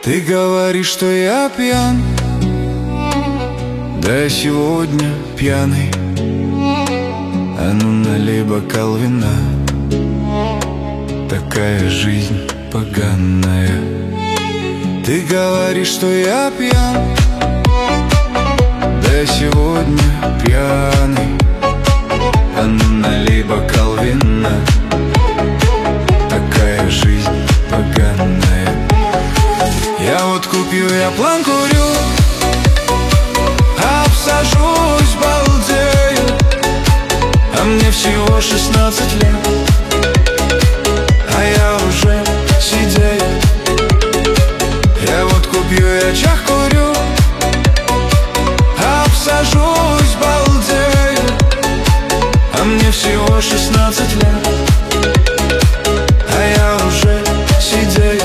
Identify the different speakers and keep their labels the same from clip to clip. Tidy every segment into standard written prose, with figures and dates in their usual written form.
Speaker 1: Ты говоришь, что я пьян, да я сегодня пьяный. А ну налей бокал вина, такая жизнь поганая. Ты говоришь, что я пьян, да я сегодня пьяный. А ну налей бокал вина, такая жизнь поганая. Я водку пью, я план курю, обсажусь, балдею, а мне всего 16 лет, а я уже сидею. Я водку пью, я чах курю, обсажусь, балдею, а мне всего 16 лет, а я уже сидею.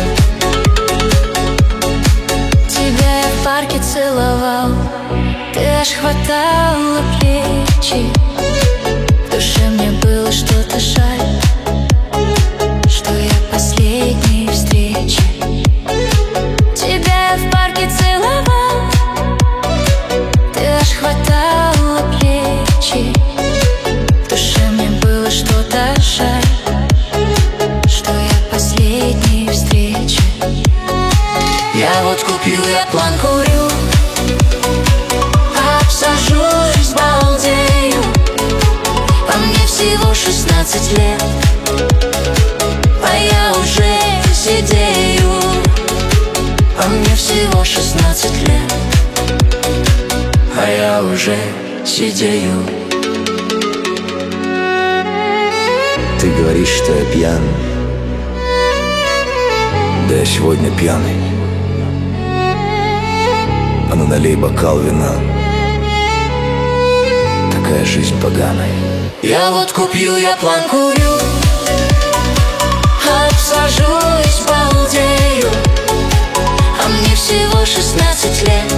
Speaker 2: Тебя я в парке целовал, ты аж хватала плечи. В душе мне было что-то жаль, что я последней встречи. Тебя я в парке целовал, ты аж хватала плечи. В душе мне было что-то жаль, что я последней встречи. Я водку пью, я план курю, обсажусь, балдею, а мне всего 16 лет, а я уже сидею. А мне всего 16 лет, а я уже сидею.
Speaker 3: Ты говоришь, что я пьян, да я сегодня пьяный. А ну налей бокал вина, такая жизнь поганая.
Speaker 2: Я водку пью, я план курю, обсажусь, балдею, а мне всего 16 лет,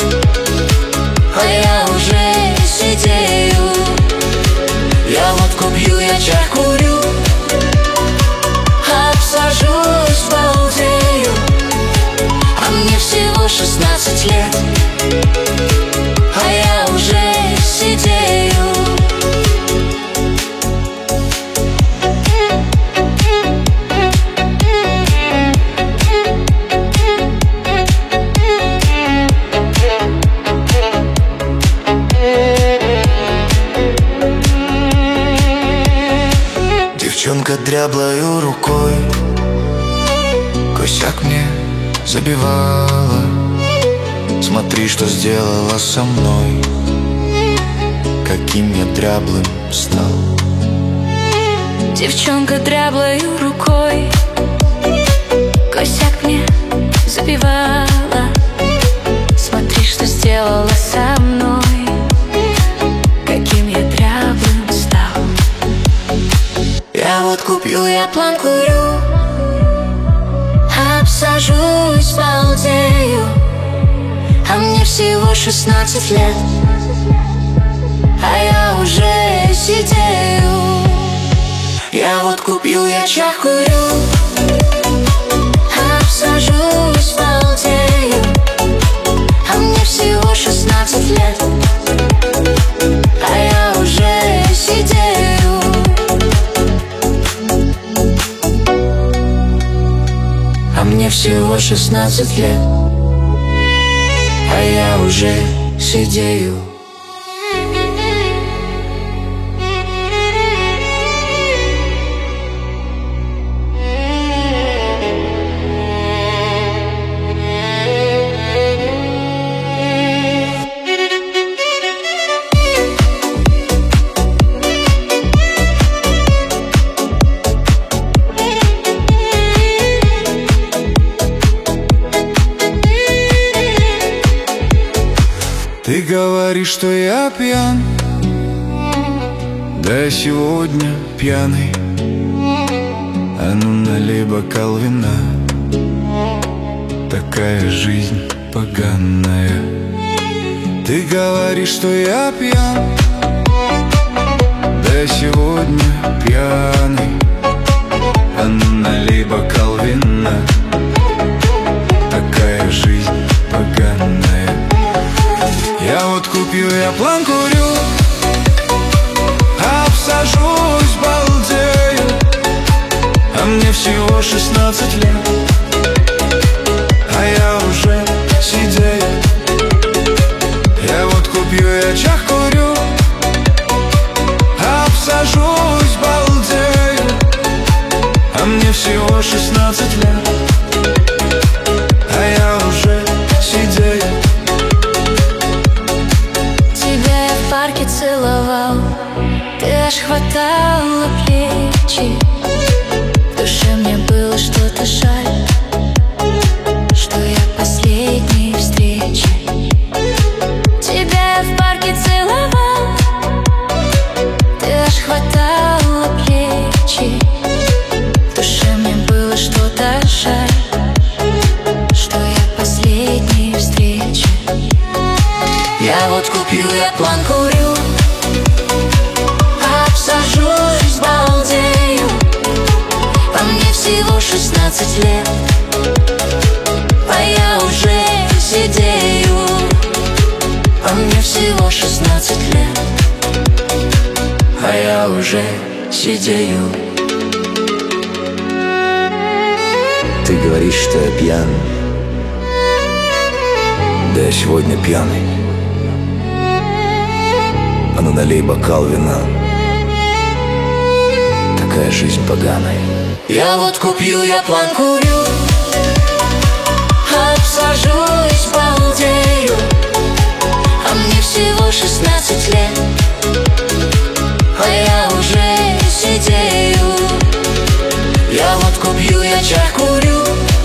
Speaker 2: а я уже сидею. Я водку пью, я чай курю, обсажусь, балдею, а мне всего 16 лет, а я уже сидею.
Speaker 1: Девчонка дряблою рукой косяк мне забивала. Смотри, что сделала со мной, каким я дряблым стал.
Speaker 2: Девчонка дряблою рукой косяк мне забивала. Смотри, что сделала со мной, каким я дряблым стал. Я водку пью, я план курю, обсажусь, балдею, а мне всего 16 лет, а я уже сидею. Я водку пью, я чай курю, обсажусь, балдею, а мне всего 16 лет, а я уже сидею. А мне всего 16 лет, а я уже сидею.
Speaker 1: Ты говоришь, что я пьян, да я сегодня пьяный. А ну налей бокал вина, такая жизнь поганая. Ты говоришь, что я пьян, да я сегодня пьяный. А ну налей бокал вина, такая план курю, обсажусь, балдею, а мне всего 16 лет, а я уже сидею. Я водку пью, я чах курю, обсажусь, балдею, а мне всего 16 лет, а я уже сидею.
Speaker 2: Тебя я в парке целовал, ты аж хватала плечи. В душе мне было что-то жаль, что я последней встречи. Тебя я в парке целовал, ты аж хватала плечи. В душе мне было что-то жаль, что я последней встречи. Я водку пью, я план курю, обсажусь, балдею, а мне всего 16 лет, а я уже сидею. А мне всего 16 лет, а я уже сидею.
Speaker 3: Ты говоришь, что я пьян. Да я сегодня пьяный. А ну налей бокал вина. Такая жизнь поганая.
Speaker 2: Я водку пью, я план курю, обсажусь, балдею, а мне всего 16 лет, а я уже сидею. Я водку пью, я чай курю,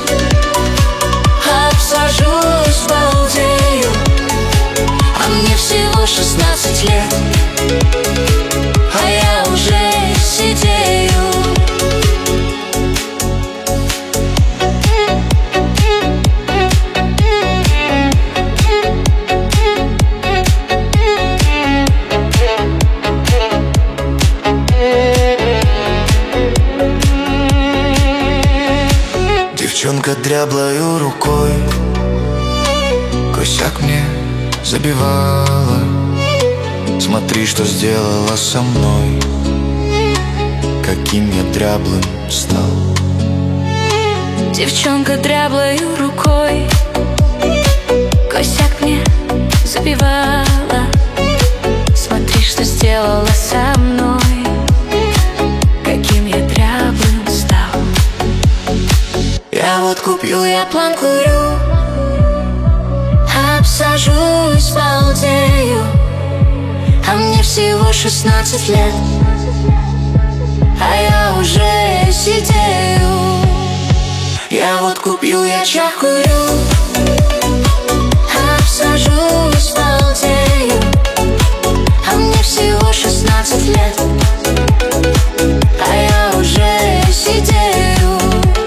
Speaker 2: обсажусь, балдею, а мне всего 16 лет, а я уже сидею.
Speaker 1: Девчонка дряблою рукой косяк мне забивала. Смотри, что сделала со мной, каким я дряблым стал.
Speaker 2: Девчонка дряблою рукой косяк мне забивала. Смотри, что сделала со мной, каким я дряблым стал. Я водку пью, я план курю, обсажусь, балдею, а мне всего 16 лет, а я уже сидею. Я водку пью, я чай курю, обсажусь, балдею, а мне всего 16 лет, а я уже сидею.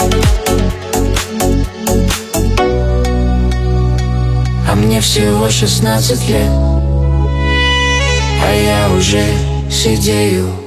Speaker 2: А мне всего 16 лет, а я уже сидею.